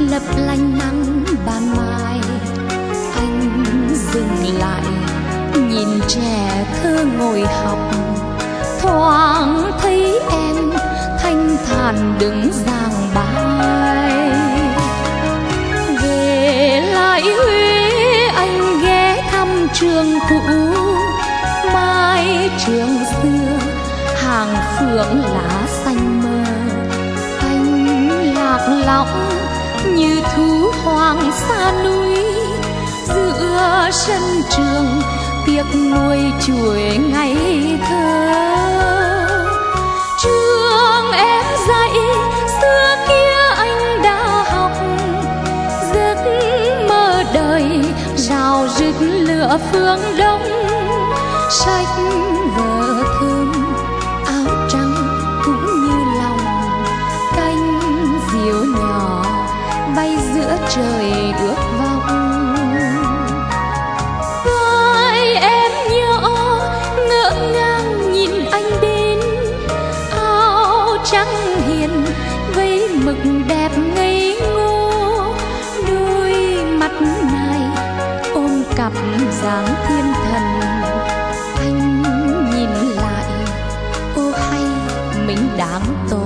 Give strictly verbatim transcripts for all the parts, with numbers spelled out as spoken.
lấp lánh nắng ban mai. Anh dừng lại nhìn trẻ thơ ngồi học, thoáng thấy em thanh thản đứng giảng bài. Về lại Huế anh ghé thăm trường cũ, mái trường xưa hàng phượng lá xanh mơ. Anh lạc lõng như thú hoang xa núi, giữa sân trường tiếc nuôi chuỗi ngày thơ. Trường em dạy xưa kia anh đã học, giấc mơ đời rào rực lửa phương đông. Sách vở thơm áo trắng cũng như lòng, cánh diều nhỏ bay giữa trời ước vọng. Vai em nhỏ ngỡ ngang nhìn anh đến, áo trắng hiền với mực đẹp ngây ngô. Đôi mắt này ôm cặp dáng thiên thần, anh nhìn lại ô hay mình đáng tội.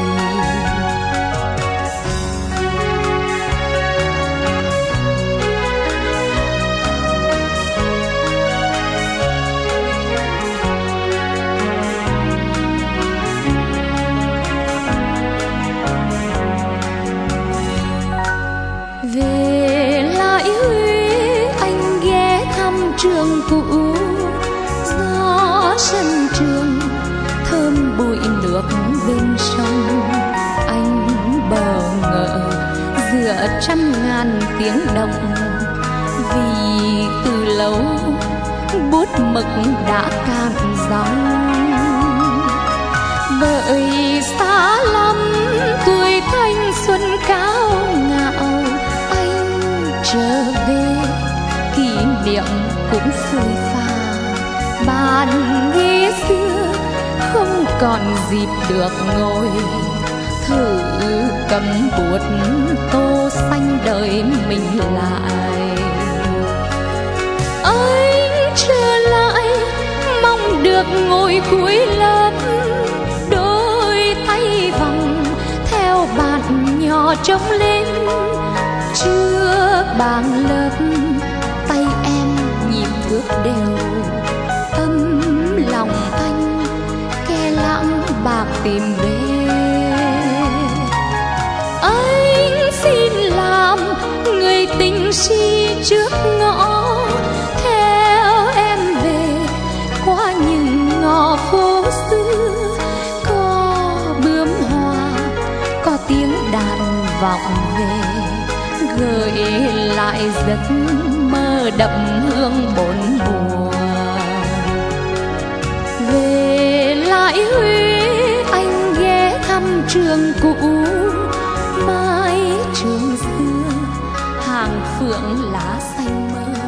Về lại Huế anh ghé thăm trường cũ, gió sân trường thơm bụi nước bên sông. Anh bờ ngỡ giữa trăm ngàn tiếng động, vì từ lâu bút mực đã cạn dòng. Bởi xa lắm tuổi thanh xuân cao ngạo, anh trở về kỷ niệm cũng phôi pha. Bàn ghế xưa không còn dịp được ngồi, thử cầm bút tô xanh đời mình lại. Anh trở lại mong được ngồi cuối lớp, đôi tay vòng theo bạn nhỏ trông lên. Trước bảng lớp tay em nhịp bước đều, ấm lòng anh ke lãng bạc tìm về. Anh xin làm người tình si trước ngõ, theo em về qua những ngõ phố xưa. Có bướm hoa, có tiếng đàn vọng về, gợi lại giấc mơ đậm hương bốn mùa. Về lại Huế anh ghé thăm trường cũ, mái trường xưa hàng phượng lá xanh mơ.